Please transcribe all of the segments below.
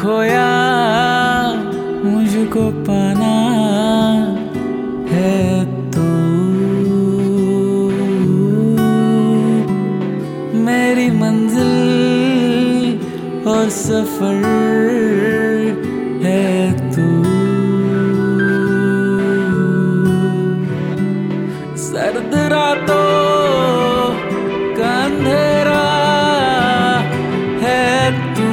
खोया मुझको पाना है तू। मेरी मंजिल और सफर है तू। सर्द रातों का अंधेरा है तू।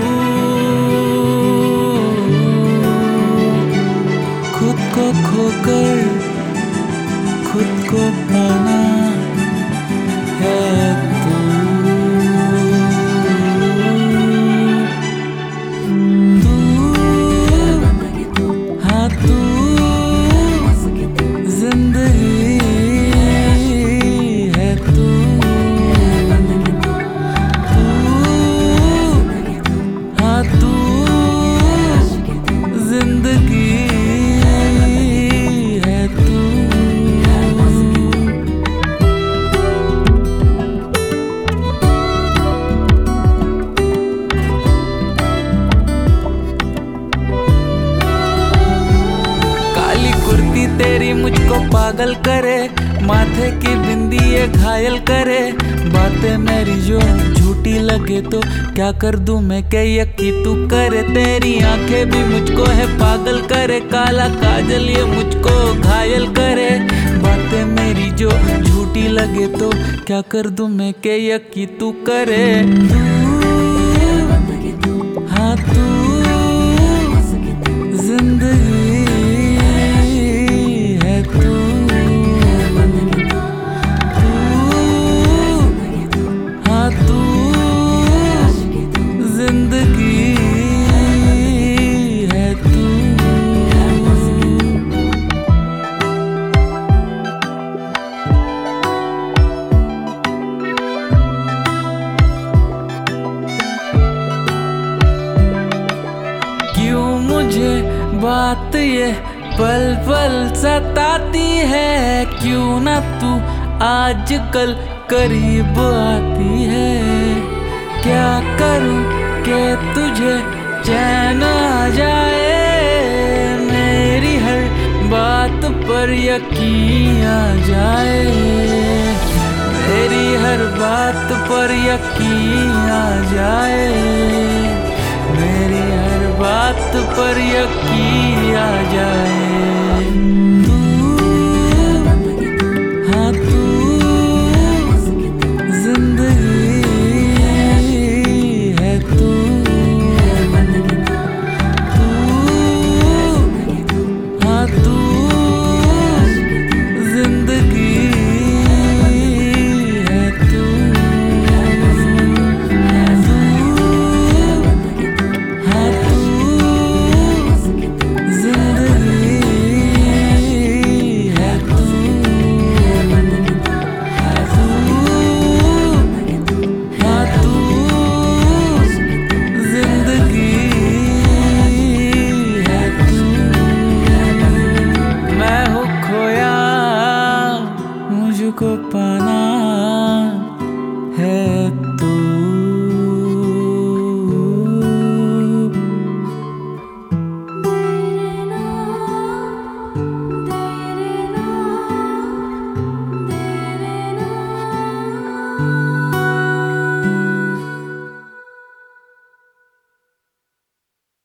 खुद को खोकर खुद को पाना है तू। हाँ तू जिंदगी है तू। हाँ तू जिंदगी है तू। काली कुर्ती तेरी मुझको पागल करे, माथे की बिंदी ये घायल करे। बातें मेरी जो झूठी लगे तो क्या कर दूं मैं, क्या यकी तू करे। तेरी आंखें भी मुझको है पागल करे, काला काजल ये मुझको घायल करे। बातें मेरी जो झूठी लगे तो क्या कर दूं मैं, क्या यकी तू करे। हाँ तू जिंदगी है तू। हाँ तू जिंदगी है तू। क्यों मुझे बात ये पल पल सताती है, क्यों ना तू आजकल करीब आती है। क्या करूं कि तुझे चैन आ जाए, मेरी हर बात पर यकीन आ जाए। मेरी हर बात पर यकीन आ जाए, मेरी हर बात पर यकीन आ जाए।